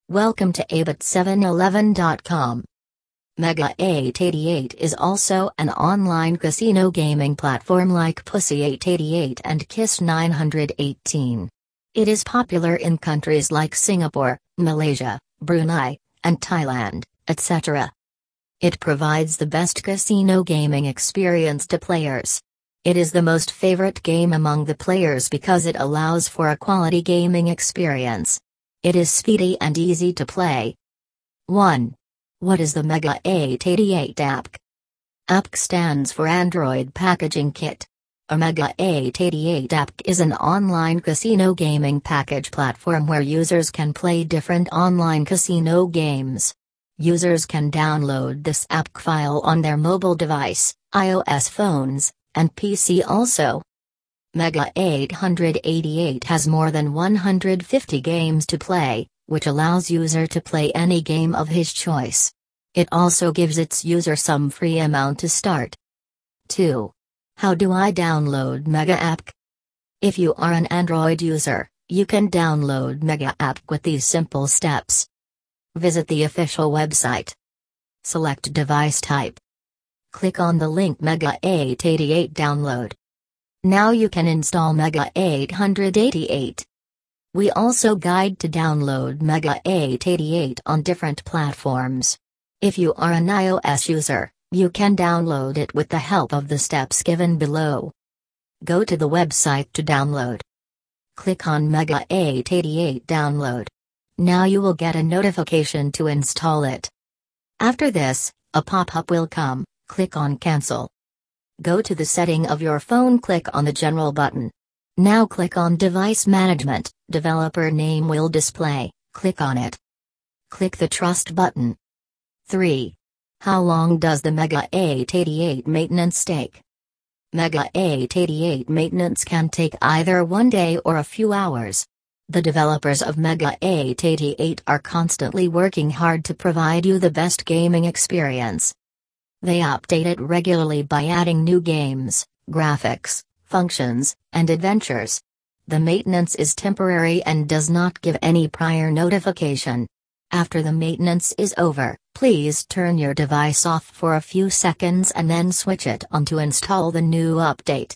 Welcome to abit711.com. Mega 888 is also an online casino gaming platform like Pussy 888 and Kiss 918. It is popular in countries like Singapore, Malaysia, Brunei, and Thailand, etc. It provides the best casino gaming experience to players. It is the most favorite game among the players because it allows for a quality gaming experience. It is speedy and easy to play. 1. What is the Mega 888 app? APK stands for Android Packaging Kit. A Mega 888 app is an online casino gaming package platform where users can play different online casino games. Users can download this app file on their mobile device, iOS phones, and PC also. Mega 888 has more than 150 games to play, which allows user to play any game of his choice. It also gives its user some free amount to start. 2. How do I download Mega App? If you are an Android user, you can download Mega App with these simple steps. Visit the official website. Select device type. Click on the link Mega 888 download. Now you can install Mega 888. We also guide to download Mega 888 on different platforms. If you are an iOS user, you can download it with the help of the steps given below. Go to the website to download. Click on Mega 888 download. Now you will get a notification to install it. After this, a pop-up will come. Click on Cancel. Go to the setting of your phone, click on the General button. Now click on Device Management, developer name will display, click on it. Click the Trust button. 3. How long does the Mega 888 maintenance take? Mega 888 maintenance can take either one day or a few hours. The developers of Mega 888 are constantly working hard to provide you the best gaming experience. They update it regularly by adding new games, graphics, functions, and adventures. The maintenance is temporary and does not give any prior notification. After the maintenance is over, please turn your device off for a few seconds and then switch it on to install the new update.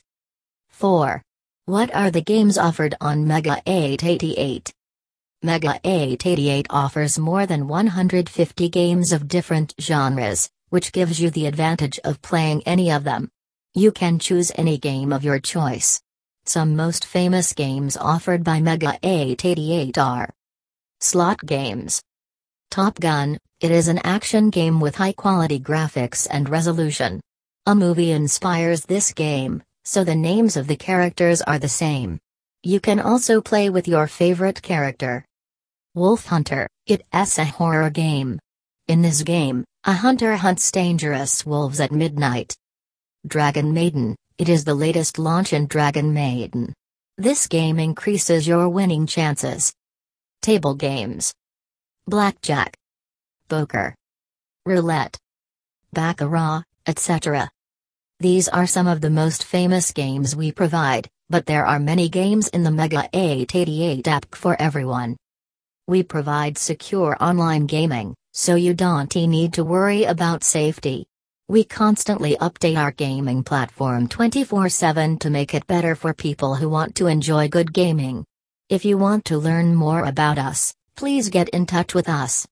4. What are the games offered on Mega 888? Mega 888 offers more than 150 games of different genres, which gives you the advantage of playing any of them. You can choose any game of your choice. Some most famous games offered by Mega 888 are slot games. Top Gun, it is an action game with high-quality graphics and resolution. A movie inspires this game, so the names of the characters are the same. You can also play with your favorite character. Wolf Hunter, it's a horror game. In this game, a hunter hunts dangerous wolves at midnight. Dragon Maiden, it is the latest launch in Dragon Maiden. This game increases your winning chances. Table games. Blackjack, poker, roulette, baccarat, etc. These are some of the most famous games we provide, but there are many games in the Mega 888 app for everyone. We provide secure online gaming, so you don't need to worry about safety. We constantly update our gaming platform 24/7 to make it better for people who want to enjoy good gaming. If you want to learn more about us, please get in touch with us.